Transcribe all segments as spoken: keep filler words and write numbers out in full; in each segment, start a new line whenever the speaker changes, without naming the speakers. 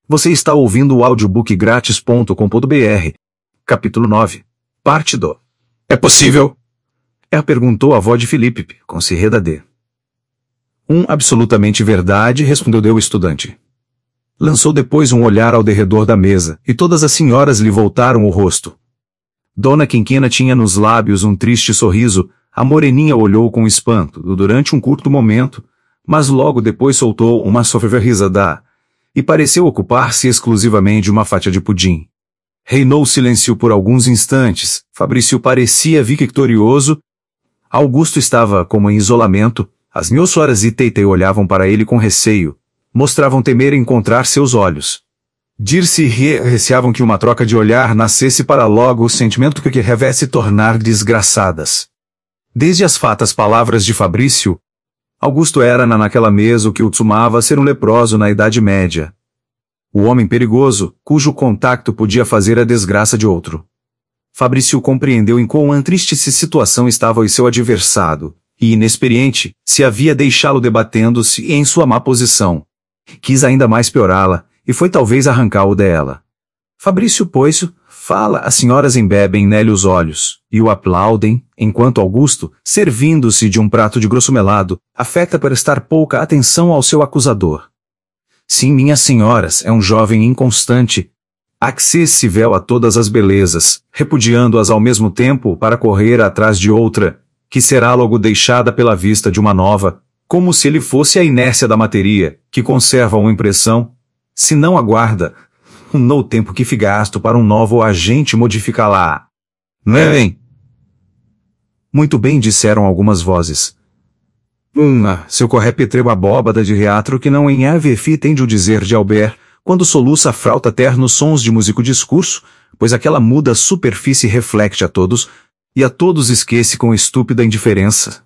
Você está ouvindo o audiobook grátis ponto com ponto br. Capítulo nove. Parte do É possível? É, perguntou a voz de Felipe, com Cirreda D. Um absolutamente verdade, respondeu o estudante. Lançou depois um olhar ao derredor da mesa, e todas as senhoras lhe voltaram o rosto. Dona Quinquena tinha nos lábios um triste sorriso. A moreninha olhou com espanto, durante um curto momento, mas logo depois soltou uma sofrível risada, e pareceu ocupar-se exclusivamente de uma fatia de pudim. Reinou silêncio por alguns instantes. Fabrício parecia victorioso. Augusto estava como em isolamento. As Nhoçoras e Teitei olhavam para ele com receio. Mostravam temer encontrar seus olhos. Dirce e Rie receavam que uma troca de olhar nascesse para logo o sentimento que revesse tornar desgraçadas. Desde as fatas palavras de Fabrício, Augusto era na naquela mesa o que o tsumava ser um leproso na Idade Média. O homem perigoso, cujo contacto podia fazer a desgraça de outro. Fabrício compreendeu em quão triste situação estava o seu adversário, e inexperiente, se havia deixá-lo debatendo-se em sua má posição. Quis ainda mais piorá-la, e foi talvez arrancá-lo dela. Fabrício, pois, fala, as senhoras embebem nele os olhos, e o aplaudem, enquanto Augusto, servindo-se de um prato de grosso melado, afeta prestar pouca atenção ao seu acusador. Sim, minhas senhoras, é um jovem inconstante, acessível a todas as belezas, repudiando-as ao mesmo tempo para correr atrás de outra, que será logo deixada pela vista de uma nova, como se ele fosse a inércia da matéria, que conserva uma impressão, se não aguarda, no tempo que fica gasto para um novo agente modificá-la. Não é bem? Muito bem, disseram algumas vozes. Hum, seu correpetreu abóbada de teatro que não em ave fi tem de o dizer de Albert, quando soluça a frauta ternos sons de músico discurso, pois aquela muda superfície reflete a todos, e a todos esquece com estúpida indiferença.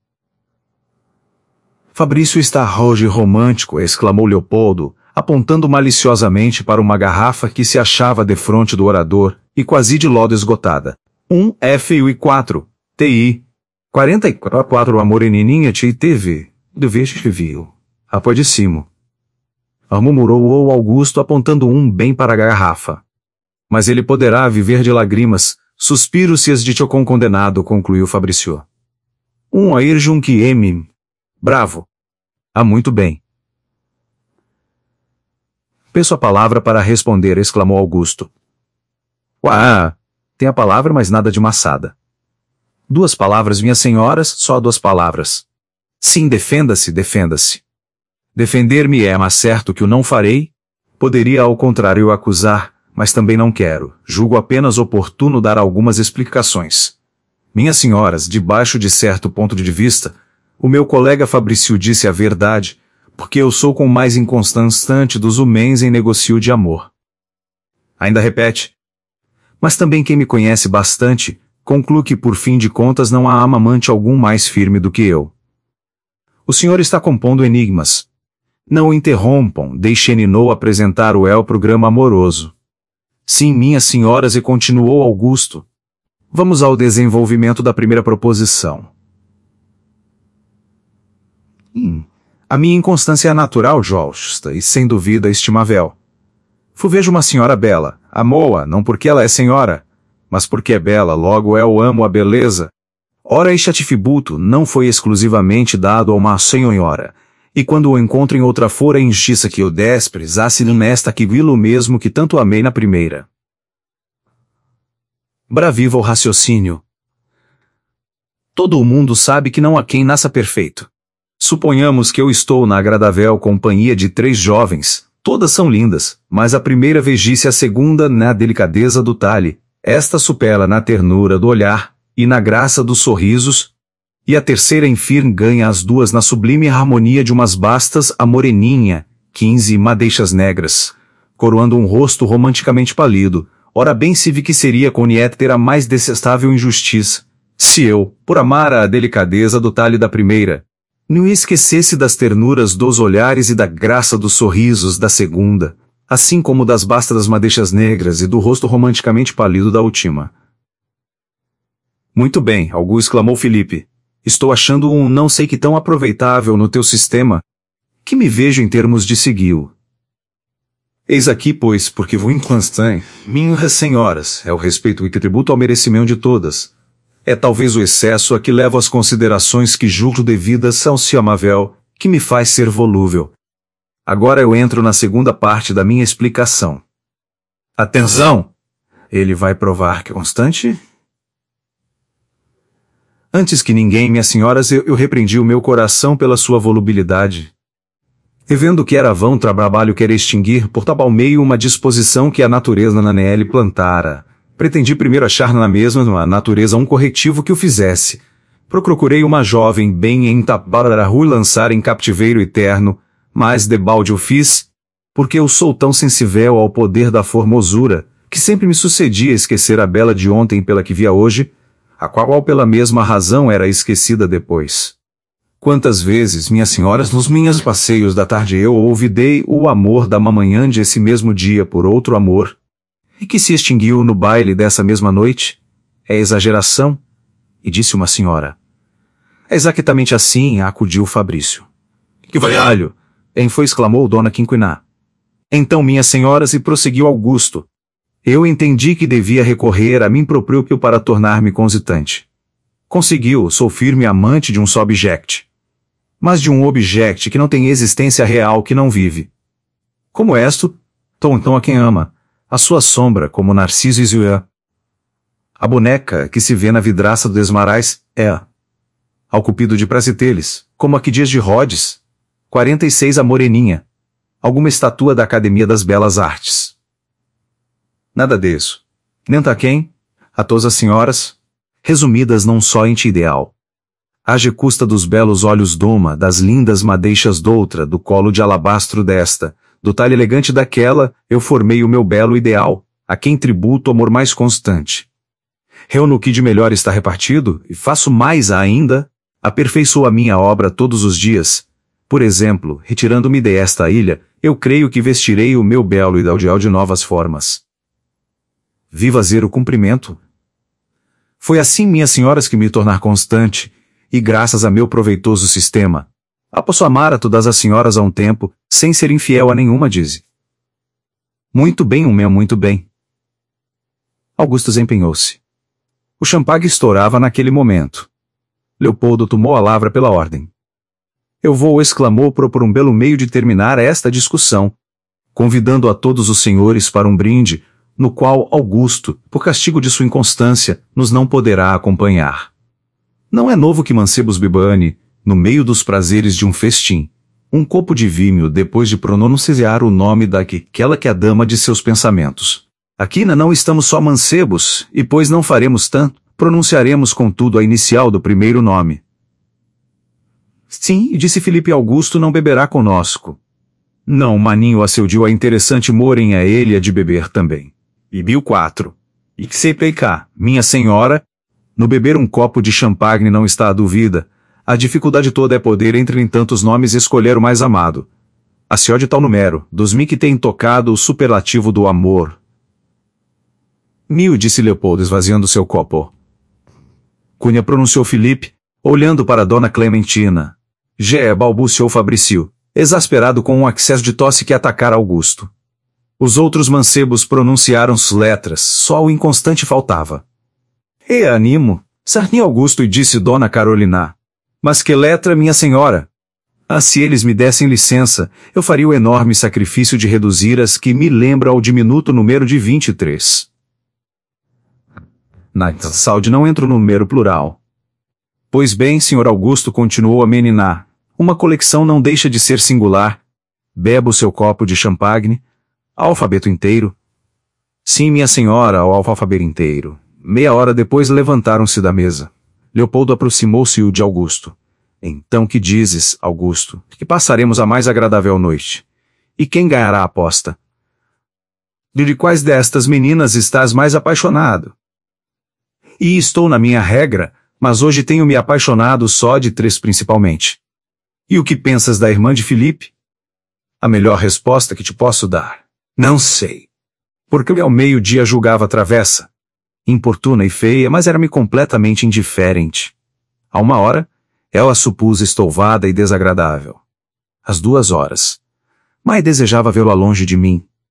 Fabrício está rojo e romântico, exclamou Leopoldo, apontando maliciosamente para uma garrafa que se achava defronte do orador, e quase de lodo esgotada. Um F e quatro, T I. quarenta e quatro a moreninha te teve, deveste viu. Após de cima. Murmurou o Augusto apontando um bem para a garrafa. Mas ele poderá viver de lágrimas, suspiros-se-as de Chocon condenado, concluiu Fabrício. Um air junque M. Bravo. Ah, muito bem. Peço a palavra para responder, exclamou Augusto. Uá, tem a palavra, mas nada de maçada. Duas palavras, minhas senhoras, só duas palavras. Sim, defenda-se, defenda-se. Defender-me é, mas certo que o não farei. Poderia ao contrário acusar, mas também não quero. Julgo apenas oportuno dar algumas explicações. Minhas senhoras, debaixo de certo ponto de vista, o meu colega Fabrício disse a verdade, porque eu sou com o mais inconstante dos homens em negocio de amor. Ainda repete. Mas também quem me conhece bastante, conclui que por fim de contas não há amante algum mais firme do que eu. O senhor está compondo enigmas. Não o interrompam, deixem-no apresentar o El programa amoroso. Sim, minhas senhoras, e continuou Augusto. Vamos ao desenvolvimento da primeira proposição. Hum. A minha inconstância é natural, justa, e sem dúvida estimável. Vejo uma senhora bela, amo-a, não porque ela é senhora, mas porque é bela, logo eu amo a beleza. Ora, este atributo não foi exclusivamente dado a uma senhora, e quando o encontro em outra fora injustiça que o desprezasse nesta que vilo mesmo que tanto amei na primeira. Braviva o raciocínio. Todo o mundo sabe que não há quem nasça perfeito. Suponhamos que eu estou na agradável companhia de três jovens, todas são lindas, mas a primeira vegice a segunda na delicadeza do talhe, esta supera na ternura do olhar, e na graça dos sorrisos, e a terceira enfim ganha as duas na sublime harmonia de umas bastas a moreninha, quinze madeixas negras, coroando um rosto romanticamente pálido. Ora bem se vi que seria com Nieter a mais detestável injustiça, se eu, por amar a delicadeza do talhe da primeira, não esquecesse das ternuras dos olhares e da graça dos sorrisos da segunda, assim como das bastas madeixas negras e do rosto romanticamente pálido da última. Muito bem, Augusto, exclamou Felipe. Estou achando um não sei que tão aproveitável no teu sistema, que me vejo em termos de segui-lo. Eis aqui, pois, porque vos inconstant, minhas senhoras, é o respeito que tributo ao merecimento de todas. É talvez o excesso a que levo as considerações que julgo devidas ao seu amável, que me faz ser volúvel. Agora eu entro na segunda parte da minha explicação. Atenção! Ele vai provar que é constante? Antes que ninguém, minhas senhoras, eu, eu repreendi o meu coração pela sua volubilidade. E vendo que era vão trabalho querer extinguir por tal meio uma disposição que a natureza na nele plantara, pretendi primeiro achar na mesma na natureza um corretivo que o fizesse. Procurei uma jovem bem entapada a rua lançar em captiveiro eterno, mas debalde o fiz, porque eu sou tão sensível ao poder da formosura, que sempre me sucedia esquecer a bela de ontem pela que via hoje, a qual pela mesma razão era esquecida depois. Quantas vezes, minhas senhoras, nos minhas passeios da tarde eu ouvidei o amor da manhã de esse mesmo dia por outro amor, e que se extinguiu no baile dessa mesma noite? É exageração? E disse uma senhora. É exatamente assim, acudiu Fabrício. Que valhalho! Em foi exclamou Dona Quinquiná. Então, minhas senhoras, e prosseguiu Augusto. Eu entendi que devia recorrer a mim próprio para tornar-me consistente. Conseguiu, sou firme amante de um só objeto. Mas de um objeto que não tem existência real, que não vive. Como esto, tom então a quem ama, a sua sombra, como Narciso e Zué. A boneca que se vê na vidraça do Desmarais é ao Cupido de Prazeteles, como a que diz de Rhodes, quarenta e seis a Moreninha, alguma estatua da Academia das Belas Artes. Nada disso. Nem tá quem, a todas as senhoras, resumidas num só ente ideal. Haja custa dos belos olhos doma, das lindas madeixas doutra, do colo de alabastro desta, do talhe elegante daquela, eu formei o meu belo ideal, a quem tributo amor mais constante. Reúno o que de melhor está repartido, e faço mais ainda, aperfeiçoo a minha obra todos os dias. Por exemplo, retirando-me desta ilha, eu creio que vestirei o meu belo ideal de novas formas. Viva ser o cumprimento. Foi assim, minhas senhoras, que me tornar constante, e graças a meu proveitoso sistema. Ah, posso amar a todas as senhoras a um tempo, sem ser infiel a nenhuma, dize. Muito bem, um meu muito bem. Augusto desempenhou-se. O champagne estourava naquele momento. Leopoldo tomou a lavra pela ordem. Eu vou, exclamou, propor um belo meio de terminar esta discussão, convidando a todos os senhores para um brinde, no qual Augusto, por castigo de sua inconstância, nos não poderá acompanhar. Não é novo que mancebos bebane, no meio dos prazeres de um festim, um copo de vinho depois de pronunciar o nome daquela que é a dama de seus pensamentos. Aqui não estamos só mancebos, e pois não faremos tanto, pronunciaremos contudo a inicial do primeiro nome. Sim, disse Felipe Augusto, não beberá conosco. Não, Maninho aceudiu a interessante morem a ele a de beber também. E Bill quatro. E que sei cá, minha senhora, no beber um copo de champanhe não está a dúvida, a dificuldade toda é poder entre tantos nomes escolher o mais amado. A senhora de tal número, dos mil que tem tocado o superlativo do amor. Mil, disse Leopoldo esvaziando seu copo. Cunha pronunciou Felipe, olhando para Dona Clementina. Gé, balbuciou Fabrício, exasperado com um acesso de tosse que atacara Augusto. Os outros mancebos pronunciaram as letras, só o inconstante faltava. E animo, sarni Augusto e disse Dona Carolina. Mas que letra, minha senhora? Ah, se eles me dessem licença, eu faria o enorme sacrifício de reduzir as que me lembram ao diminuto número de vinte e três. Na saúde não entra o número plural. Pois bem, senhor Augusto, continuou a meninar, uma coleção não deixa de ser singular. Beba o seu copo de champanhe, alfabeto inteiro. Sim, minha senhora, ao alfabeto inteiro. Meia hora depois levantaram-se da mesa. Leopoldo aproximou-se de Augusto. Então que dizes, Augusto, que passaremos a mais agradável noite? E quem ganhará a aposta? De quais destas meninas estás mais apaixonado? E estou na minha regra, mas hoje tenho me apaixonado só de três principalmente. E o que pensas da irmã de Felipe? A melhor resposta que te posso dar. Não sei. Porque eu ao meio-dia julgava travessa. Importuna e feia, mas era-me completamente indiferente. A uma hora, ela supus estouvada e desagradável. Às duas horas. Mas desejava vê-la longe de mim.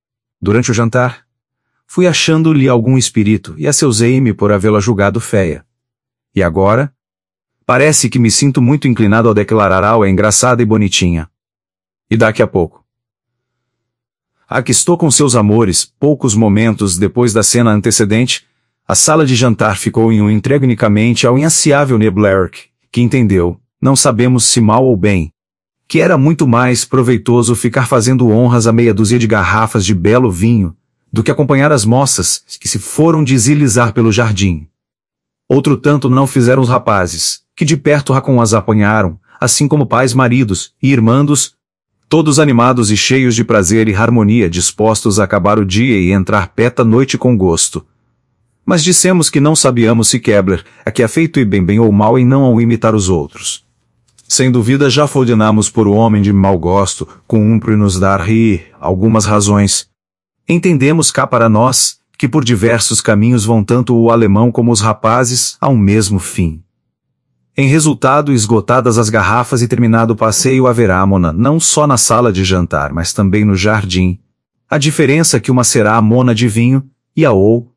Durante o jantar, fui achando-lhe algum espírito e asseusei-me por havê-la julgado feia. E agora? Parece que me sinto muito inclinado ao declarar a é engraçada e bonitinha. E daqui a pouco. Aqui estou com seus amores. Poucos momentos depois da cena antecedente, a sala de jantar ficou em um entregue unicamente ao insaciável Neblerk, que entendeu, não sabemos se mal ou bem, que era muito mais proveitoso ficar fazendo honras a meia dúzia de garrafas de belo vinho, do que acompanhar as moças que se foram deslizar pelo jardim. Outro tanto não fizeram os rapazes, que de perto Racon as apanharam, assim como pais, maridos e irmandos, todos animados e cheios de prazer e harmonia, dispostos a acabar o dia e entrar peta noite com gosto. Mas dissemos que não sabíamos se Kepler é que é feito e bem bem ou mal em não ao imitar os outros. Sem dúvida já foldenamos por o homem de mau gosto, cumpre nos dar rir algumas razões. Entendemos cá para nós, que por diversos caminhos vão tanto o alemão como os rapazes ao mesmo fim. Em resultado, esgotadas as garrafas e terminado o passeio, haverá mona não só na sala de jantar, mas também no jardim. A diferença é que uma será a mona de vinho, e a ou,